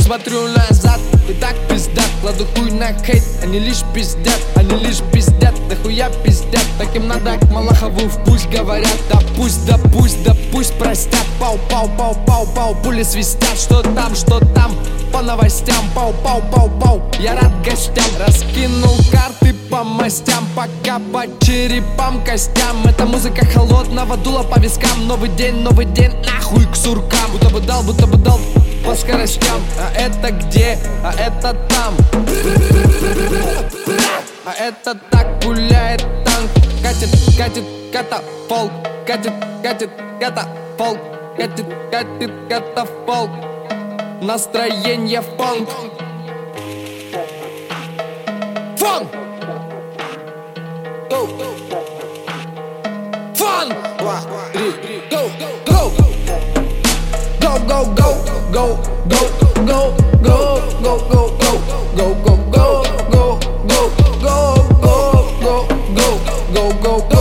смотрю назад, и так пиздят. Кладу хуй на хейт, они лишь пиздят. Они лишь пиздят, нахуя пиздят. Так им надо к Малахову в пусть говорят. Да пусть, да пусть, да пусть простят. Пау, пау, пау, пау, пау, пули свистят. Что там, по новостям. Пау, пау, пау, пау, я рад гостям. Раскинул карты по мастям, пока по черепам, костям. Это музыка холодного дула по вискам. Новый день, нахуй к суркам. Будто бы дал по скоростям. А это где? А это там. А это так гуляет танк. Катит, катафолк. Катит, катафолк. Катит, катафолк. Настроение фанк. Фан! Фан! 2, 3, go! Go! Go, go, go, go, go, go, go, go, go, go, go, go, go, go, go, go, go, go, go, go,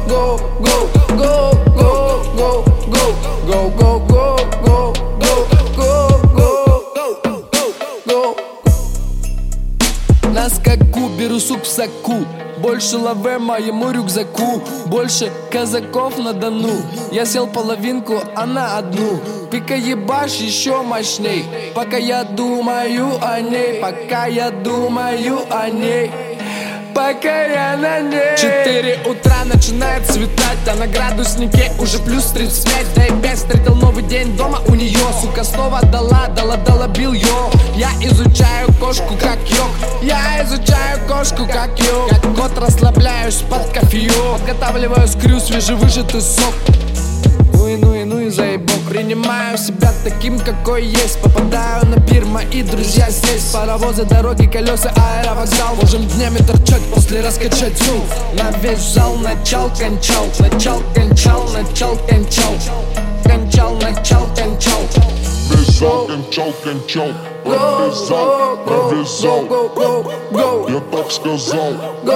на скаку беру суп в соку. Больше лаве моему рюкзаку. Больше казаков на Дону. Я сел половинку, она одну. Пика ебашь еще мощней. Пока я думаю о ней. Пока я думаю о ней. Пока я на ней. 4 утра начинает светать, а на градуснике уже плюс 35. Да и 5 встретил новый день дома у нее. Сука снова дала белье. Я изучаю кошку как йог. Я изучаю кошку как йог. Как кот расслабляюсь под кофеек. Подготавливаю скрю свежевыжатый сок. Ну и заебок. Принимаю себя таким, какой есть. Попадаю на пир, мои друзья здесь. Паровозы, дороги, колеса, аэровокзал. Можем днями торчать, после раскачать звук. На весь зал начал, кончал. Начал, кончал, начал, кончал. Кончал, начал, кончал. Весь зал, кончал, кончал. Провязал, я так сказал.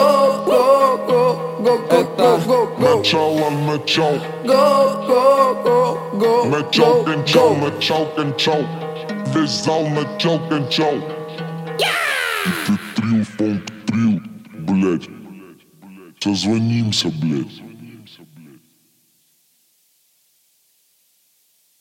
Это начало. Начал, кончал. Весь зал начал, кончал. И ты трил, фонк, трил, блять. Созвонимся, блять.